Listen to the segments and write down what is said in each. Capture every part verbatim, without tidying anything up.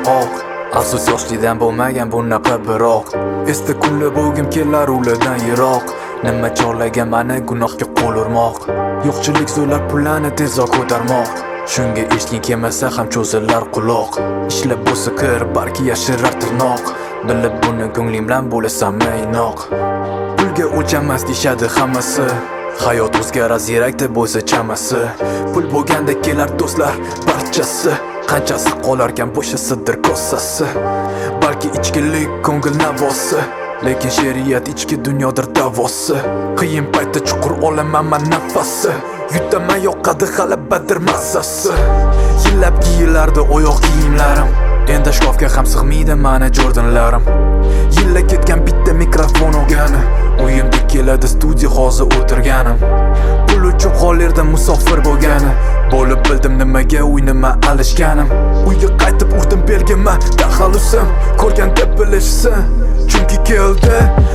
oq. Afsus yoshlikdan bo'lmagan bunaqa biroq. Esda kunlar bo'lgim kelar ulardan yiroq. Nima chorlagan mani gunohga qo'l urmoq. Yo'qchilik so'lab pullarni tezroq ko'tarmoq. Shunga eshitging kelmasa ham cho'zilar quloq. Ishlab bo'lsa kir, balki yashirar tirnoq. Bilib buni ko'nglim bilan bo'lasanmi inoq. Pulga o'lchamas deyshadi hammasi. Hayot o'zgarar zirakda bo'lsa chamasi. Pul bo'lganda kelar do'stlar barchasi. Qanchasi qolarkan bo'shasidir kosasi. Balki ichkilik ko'ngil navosi. Lekin she'riyat ichki dunyodir davosi. Qiyin paytda chuqur olaman man nafasi. Yutaman yoqadi g'alabadir mazasi. Yillab kiyilardi oyoq kiyimlarim. Endi shkafga ham sig'maydi mani Jordanlarim. Yilla ketgan bitta mikrofon olgani. Uyimga keladi studiya hozir o'tirganim. Pul uchun hollarda musofir bo'lgani. Bo'lib bildim nimaga uy nima alishganim. Uyga qaytib urdim belgima taxallusim. Ko'rganda bilishsin. Chunki keldi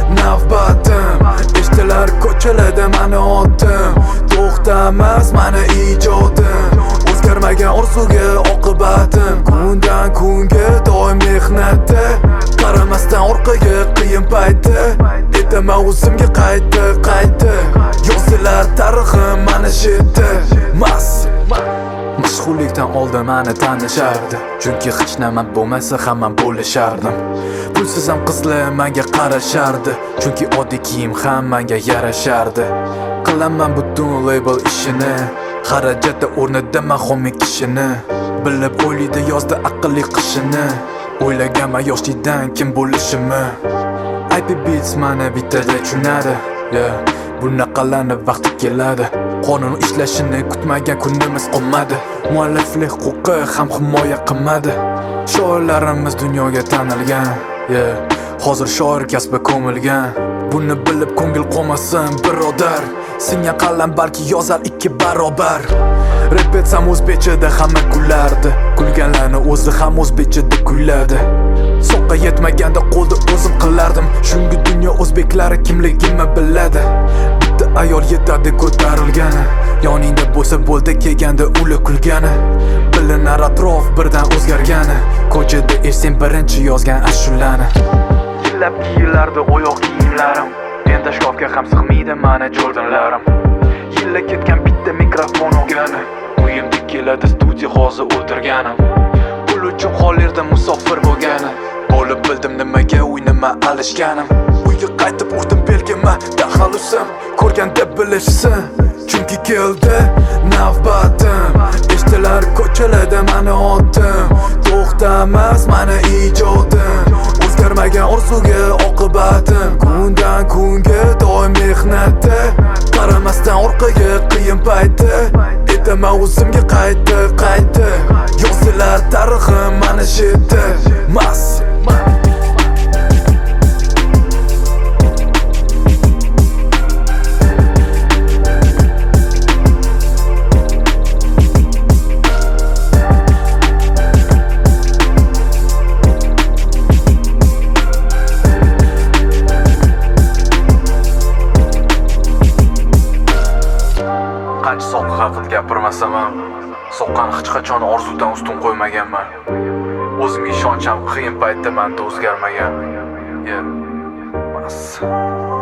navbatim. Eshitilar ko'chalarda mani otim. To'xtamas mani ijodim. O'zgarmagan orzuga oqibatim. Kundan kunga doim mehnatda. Qaramasdan orqaga qiyin paytda. Aytaman o'zimga qayta qayta. Yozilar tarixim mana shetda. Mas mashg'ullikdan oldin mani tanishardi. Chunki hech nima bo'lmasa hamma bo'lishardim. Pulsiz ham qizlar menga qarashardi. Chunki oddiy kiyim ham menga yarashardi. Qilaman butun label ishini. Xarajatda o'rnida mahomi kishini. Bilib o'ylaydi yozda aqlli qishini. O'ylaganman yoshlikdan kim bo'lishimni. I P Beats mani bittada tushunadi. Yeah. Bunaqalarni vaqti keladi. Qonun ishlashini kutmagan kunimiz qolmadi. Mualliflik huquqi ham himoya qilmadi. Shoirlarimiz dunyoga tanilgan. Yeah. Hozir shoir kasbi ko'milgan. Buni bilib ko'ngil qolmasin birodar. Singan qalam balki yozar ikki barobar. Rap etsam o'zbekchada hamma kulardi. Kulganlarni o'zi ham o'zbekchada kuyladi. Soqqa yetmaganda qo'lda o'zim qilardim. Shunga dunyo o'zbeklari kimligimni biladi. Bitta ayol yetadi ko'tarilgani. Yoningda bo'lsa bo'ldi kelganda uli kulgani. Bilinar atrof birdan o'zgargani. Ko'chada eshitsang birinchi yozgan ashulani. Yillab kiyilardi oyoq kiyimlarim. Endi shkafga ham sig'maydi mani Jordanlarim. Yilla ketgan bitta mikrofon olgani. Uyimga keladi studiya hozir o'tirganim. Pul uchun hollarda musofir bo'lgani. Bo'lib bildim nimaga uy nima alishganim. Uyga qaytib urdim belgima taxallusim. Ko'rganda bilishsin. Chunki keldi navbatim. Eshitilar ko'chalarda mani otim. To'xtamas mani ijodim. O'zgarmagan orzuga oqibatim. Kundan kunga doim mehnatda. Qaramasdan orqaga qiyin paytda. Aytaman o'zimga qayta qayta. Yozilar tarixim mana shetda. Mas qancha soqqa haqida gapirmasam ham, soqqani hech qachon orzudan ustun qo'ymaganman. O'zimga ishonchim qiyin paytda menda o'zgarmagan. Yeah. Mas